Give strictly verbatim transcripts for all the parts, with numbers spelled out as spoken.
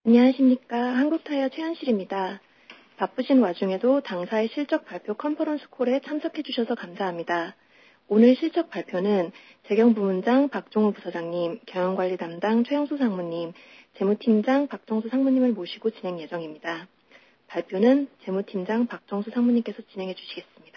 안녕하십니까. 한국타이어 최현실입니다. 바쁘신 와중에도 당사의 실적 발표 컨퍼런스 콜에 참석해 주셔서 감사합니다. 오늘 실적 발표는 재경부문장 박종우 부서장님, 경영관리 담당 최영수 상무님, 재무팀장 박정수 상무님을 모시고 진행 예정입니다. 발표는 재무팀장 박정수 상무님께서 진행해 주시겠습니다.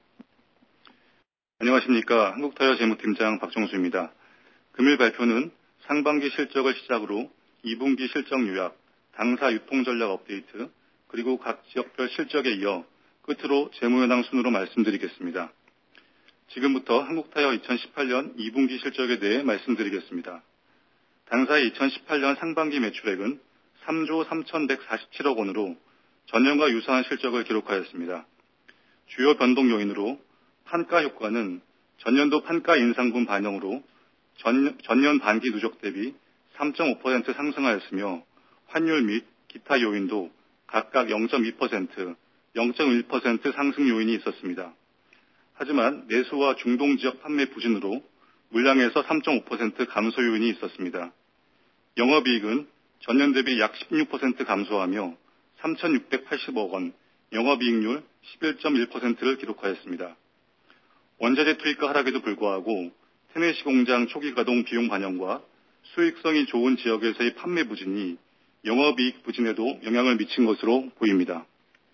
안녕하십니까. 한국타이어 재무팀장 박정수입니다. 금일 발표는 상반기 실적을 시작으로 이 분기 실적 요약, 당사 유통전략 업데이트, 그리고 각 지역별 실적에 이어 끝으로 재무현황 순으로 말씀드리겠습니다. 지금부터 한국타이어 이천십팔 년 이 분기 실적에 대해 말씀드리겠습니다. 당사의 이천십팔 년 상반기 매출액은 삼조 삼천백사십칠억 원으로 전년과 유사한 실적을 기록하였습니다. 주요 변동 요인으로 판가 효과는 전년도 판가 인상분 반영으로 전, 전년 반기 누적 대비 삼 점 오 퍼센트 상승하였으며 환율 및 기타 요인도 각각 영 점 이 퍼센트, 영 점 일 퍼센트 상승 요인이 있었습니다. 하지만 내수와 중동 지역 판매 부진으로 물량에서 삼 점 오 퍼센트 감소 요인이 있었습니다. 영업이익은 전년 대비 약 십육 퍼센트 감소하며 삼천육백팔십억 원, 영업이익률 십일 점 일 퍼센트를 기록하였습니다. 원자재 투입가 하락에도 불구하고 테네시 공장 초기 가동 비용 반영과 수익성이 좋은 지역에서의 판매 부진이 영업이익 부진에도 영향을 미친 것으로 보입니다.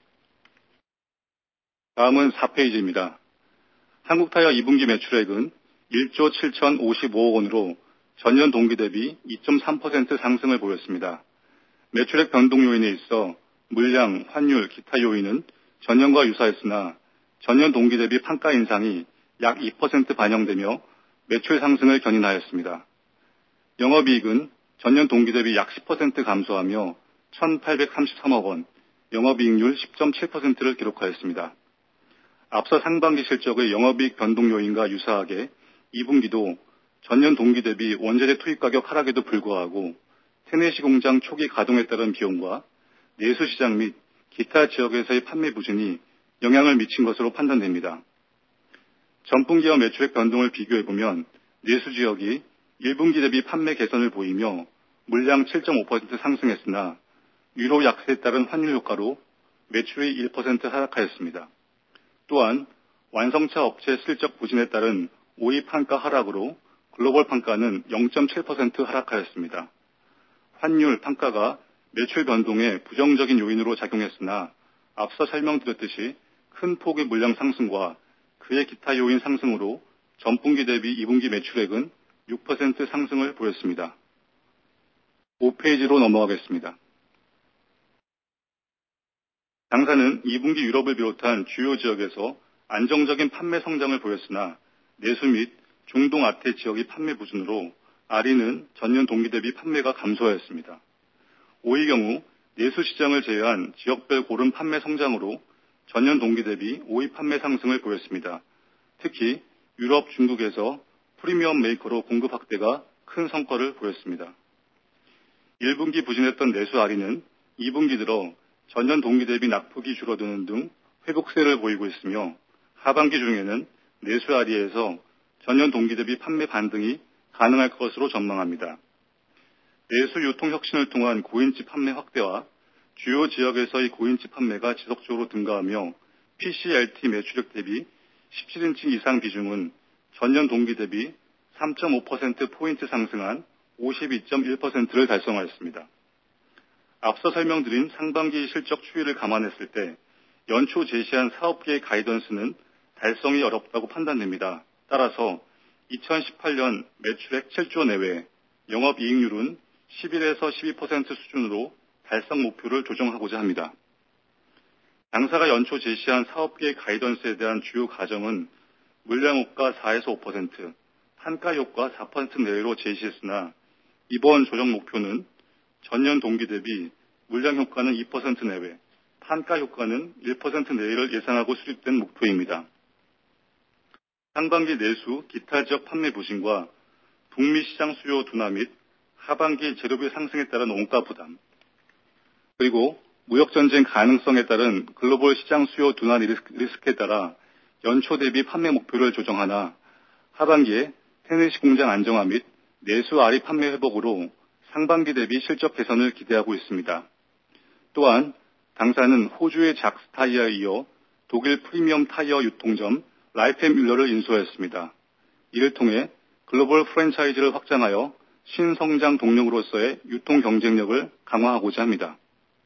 다음은 사 페이지입니다. 한국타이어 이 분기 매출액은 일조 칠천오십오억 원으로 전년 동기 대비 이 점 삼 퍼센트 상승을 보였습니다. 매출액 변동 요인에 있어 물량, 환율, 기타 요인은 전년과 유사했으나 전년 동기 대비 판가 인상이 약 이 퍼센트 반영되며 매출 상승을 견인하였습니다. 영업이익은 전년 동기 대비 약 십 퍼센트 감소하며 천팔백삼십삼억 원, 영업이익률 십 점 칠 퍼센트를 기록하였습니다. 앞서 상반기 실적의 영업이익 변동 요인과 유사하게 이 분기도 전년 동기 대비 원자재 투입 가격 하락에도 불구하고 테네시 공장 초기 가동에 따른 비용과 내수시장 및 기타 지역에서의 판매 부진이 영향을 미친 것으로 판단됩니다. 전분기와 매출액 변동을 비교해보면 내수 지역이 일 분기 대비 판매 개선을 보이며 물량 칠 점 오 퍼센트 상승했으나 유로 약세에 따른 환율 효과로 매출이 일 퍼센트 하락하였습니다. 또한 완성차 업체 실적 부진에 따른 오이 판가 하락으로 글로벌 판가는 영 점 칠 퍼센트 하락하였습니다. 환율 판가가 매출 변동에 부정적인 요인으로 작용했으나 앞서 설명드렸듯이 큰 폭의 물량 상승과 그의 기타 요인 상승으로 전분기 대비 이 분기 매출액은 육 퍼센트 상승을 보였습니다. 오 페이지로 넘어가겠습니다. 당사는 이 분기 유럽을 비롯한 주요 지역에서 안정적인 판매 성장을 보였으나 내수 및 중동 아태 지역의 판매 부진으로 아리는 전년 동기 대비 판매가 감소하였습니다. 오의 경우 내수 시장을 제외한 지역별 고른 판매 성장으로 전년 동기 대비 오의 판매 상승을 보였습니다. 특히 유럽, 중국에서 프리미엄 메이커로 공급 확대가 큰 성과를 보였습니다. 일 분기 부진했던 내수 아리는 이 분기 들어 전년 동기 대비 낙폭이 줄어드는 등 회복세를 보이고 있으며 하반기 중에는 내수 아리에서 전년 동기 대비 판매 반등이 가능할 것으로 전망합니다. 내수 유통 혁신을 통한 고인치 판매 확대와 주요 지역에서의 고인치 판매가 지속적으로 증가하며 피씨 엘티 매출액 대비 십칠 인치 이상 비중은 전년 동기 대비 삼 점 오 퍼센트 포인트 상승한 오십이 점 일 퍼센트를 달성하였습니다. 앞서 설명드린 상반기 실적 추이를 감안했을 때 연초 제시한 사업계획 가이던스는 달성이 어렵다고 판단됩니다. 따라서 이천십팔 년 매출액 칠조 내외, 영업이익률은 십일에서 십이 퍼센트 수준으로 달성 목표를 조정하고자 합니다. 당사가 연초 제시한 사업계획 가이던스에 대한 주요 가정은 물량 효과 사에서 오 퍼센트, 판가 효과 사 퍼센트 내외로 제시했으나 이번 조정 목표는 전년 동기 대비 물량 효과는 이 퍼센트 내외, 판가 효과는 일 퍼센트 내외를 예상하고 수립된 목표입니다. 상반기 내수 기타 지역 판매 부진과 북미 시장 수요 둔화 및 하반기 재료비 상승에 따른 원가 부담, 그리고 무역전쟁 가능성에 따른 글로벌 시장 수요 둔화 리스크에 따라 연초 대비 판매 목표를 조정하나 하반기에 테네시 공장 안정화 및 내수 아리 판매 회복으로 상반기 대비 실적 개선을 기대하고 있습니다. 또한 당사는 호주의 작스 타이어에 이어 독일 프리미엄 타이어 유통점 라이펜뮬러를 인수하였습니다. 이를 통해 글로벌 프랜차이즈를 확장하여 신성장 동력으로서의 유통 경쟁력을 강화하고자 합니다.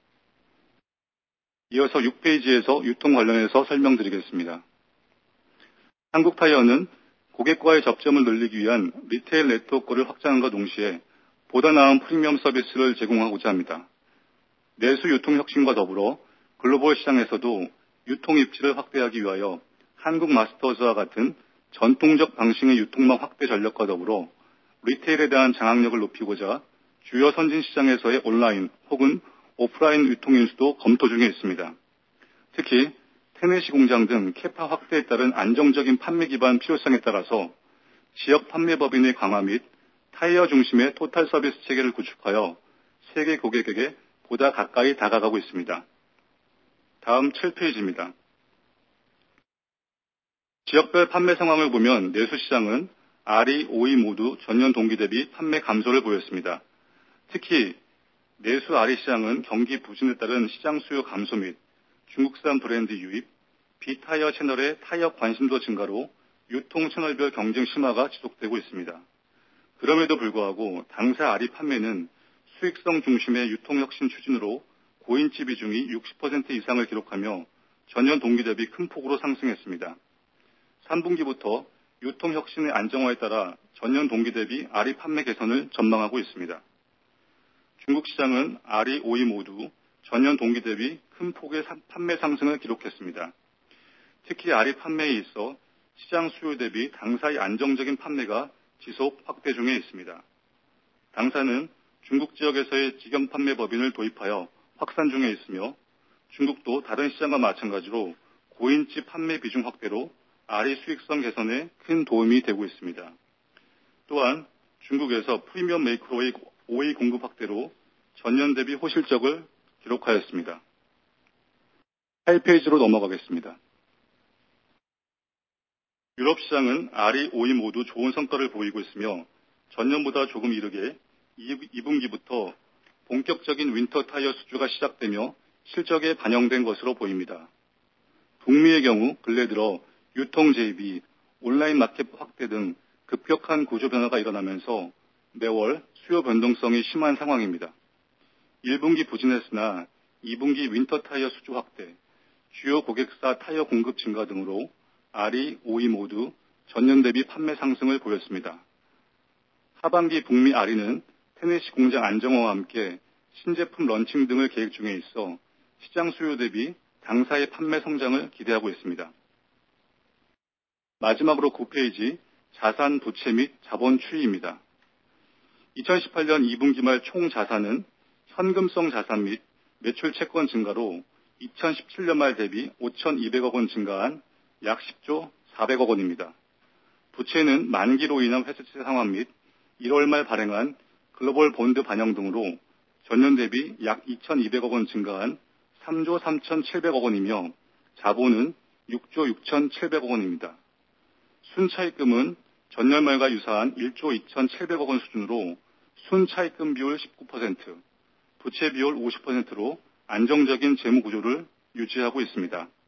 이어서 육 페이지에서 유통 관련해서 설명드리겠습니다. 한국타이어는 고객과의 접점을 늘리기 위한 리테일 네트워크를 확장함과 동시에 보다 나은 프리미엄 서비스를 제공하고자 합니다. 내수 유통 혁신과 더불어 글로벌 시장에서도 유통 입지를 확대하기 위하여 한국 마스터즈와 같은 전통적 방식의 유통망 확대 전략과 더불어 리테일에 대한 장악력을 높이고자 주요 선진 시장에서의 온라인 혹은 오프라인 유통 인수도 검토 중에 있습니다. 특히 테네시 공장 등 캐파 확대에 따른 안정적인 판매 기반 필요성에 따라서 지역 판매 법인의 강화 및 타이어 중심의 토탈 서비스 체계를 구축하여 세계 고객에게 보다 가까이 다가가고 있습니다. 다음 칠 페이지입니다. 지역별 판매 상황을 보면 내수 시장은 알이, 오이 모두 전년 동기 대비 판매 감소를 보였습니다. 특히 내수 알이 시장은 경기 부진에 따른 시장 수요 감소 및 중국산 브랜드 유입, 비타이어 채널의 타이어 관심도 증가로 유통 채널별 경쟁 심화가 지속되고 있습니다. 그럼에도 불구하고 당사 알이 판매는 수익성 중심의 유통 혁신 추진으로 고인치 비중이 육십 퍼센트 이상을 기록하며 전년 동기 대비 큰 폭으로 상승했습니다. 삼 분기부터 유통 혁신의 안정화에 따라 전년 동기 대비 알이 판매 개선을 전망하고 있습니다. 중국 시장은 알이, 오이 모두 전년 동기 대비 큰 폭의 판매 상승을 기록했습니다. 특히 알이 판매에 있어 시장 수요 대비 당사의 안정적인 판매가 지속 확대 중에 있습니다. 당사는 중국 지역에서의 직영 판매 법인을 도입하여 확산 중에 있으며 중국도 다른 시장과 마찬가지로 고인치 판매 비중 확대로 알이 수익성 개선에 큰 도움이 되고 있습니다. 또한 중국에서 프리미엄 메이크로의 오이 공급 확대로 전년 대비 호실적을 기록하였습니다. 팔 페이지로 넘어가겠습니다. 유럽 시장은 알이, 오이 모두 좋은 성과를 보이고 있으며 전년보다 조금 이르게 이 분기부터 본격적인 윈터 타이어 수주가 시작되며 실적에 반영된 것으로 보입니다. 북미의 경우 근래 들어 유통 제이비, 온라인 마켓 확대 등 급격한 구조 변화가 일어나면서 매월 수요 변동성이 심한 상황입니다. 일 분기 부진했으나 이 분기 윈터 타이어 수주 확대, 주요 고객사 타이어 공급 증가 등으로 알이, 오이 모두 전년 대비 판매 상승을 보였습니다. 하반기 북미 알이는 테네시 공장 안정화와 함께 신제품 런칭 등을 계획 중에 있어 시장 수요 대비 당사의 판매 성장을 기대하고 있습니다. 마지막으로 구 페이지 자산 부채 및 자본 추이입니다. 이천십팔 년 이 분기 말 총 자산은 현금성 자산 및 매출 채권 증가로 이천십칠 년 말 대비 오천이백억 원 증가한 약 십조 사백억 원입니다. 부채는 만기로 인한 회수채 상환 및 일월 말 발행한 글로벌 본드 반영 등으로 전년 대비 약 이천이백억 원 증가한 삼조 삼천칠백억 원이며 자본은 육조 육천칠백억 원입니다. 순차입금은 전년 말과 유사한 일조 이천칠백억 원 수준으로 순차입금 비율 십구 퍼센트, 부채 비율 오십 퍼센트로 안정적인 재무 구조를 유지하고 있습니다.